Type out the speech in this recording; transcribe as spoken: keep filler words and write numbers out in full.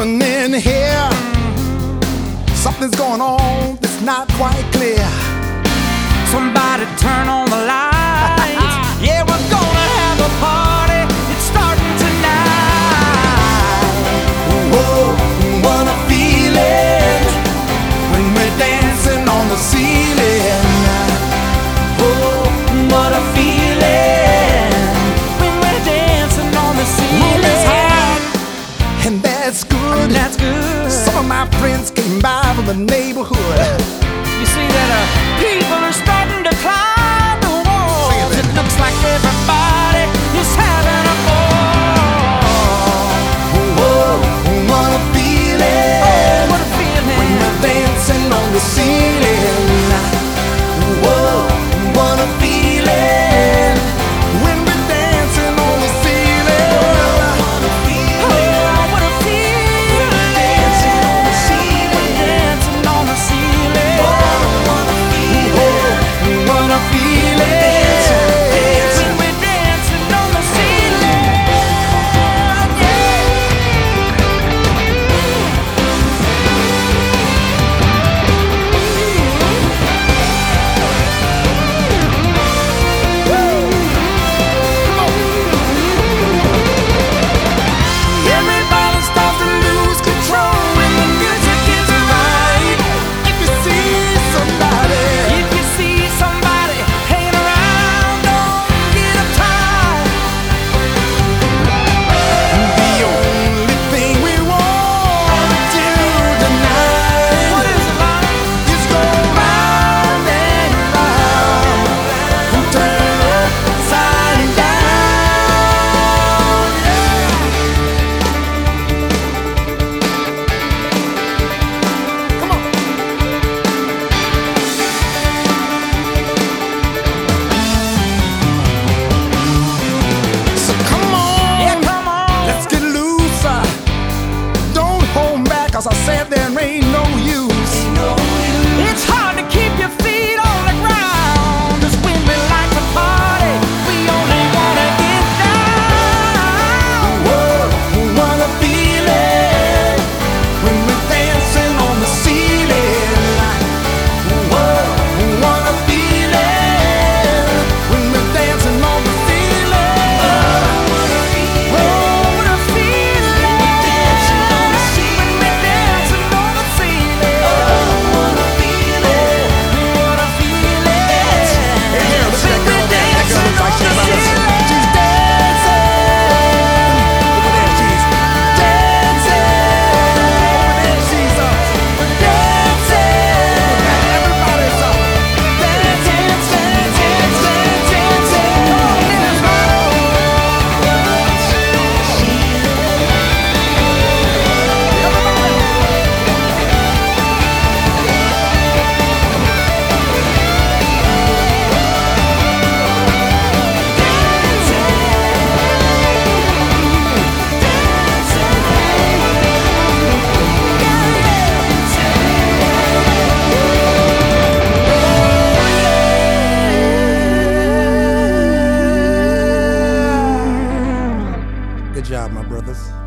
happening here? Something's going on that's not quite clear. Somebody turn on the lights. Yeah, we're gonna have a party. It's starting tonight. Whoa, what a feeling when we're dancing on the ceiling. Oh, what a feeling when we're dancing on the ceiling. Room is hot, and that's good. That's good. Some of my friends came by from the neighborhood. You see that uh, people are starting to climb the walls. It looks like everybody is having a ball. Whoa, what a feeling. Oh, what a feeling when we're dancing on the ceiling. Whoa, what a feeling when we're dancing on the ceiling. What a feeling. Oh, what a feeling Dancing on the ceiling. dancing on the ceiling. What a feeling. What a feeling. When we're dancing on the ceiling. Everybody starts to lose control when the music is right. If you see somebody, If you see somebody hanging around, don't get uptight. the only thing we want to do tonight What is it like? is go round and round and turn upside down. Come on. So come on, Yeah, come on. let's get loose. uh, Don't hold back, 'cause I said there ain't no use. It's hard to keep your feet on the ground. 'Cause when we like to party, we only wanna get down. Whoa, what a feeling when we're dancing on the ceiling. Whoa, what a feeling when we're dancing on the ceiling. Oh, what a feeling when we're dancing on the ceiling. What a feeling. What a feeling. Hey, girl, look at that girl there. That girl looks like she's about to- Dancing on the she's dancing. Over there, she's dancing. Over there, she's uh, dancing. Everybody's uh, dancing, dancing, dancing, dancing. Good job, my brothers.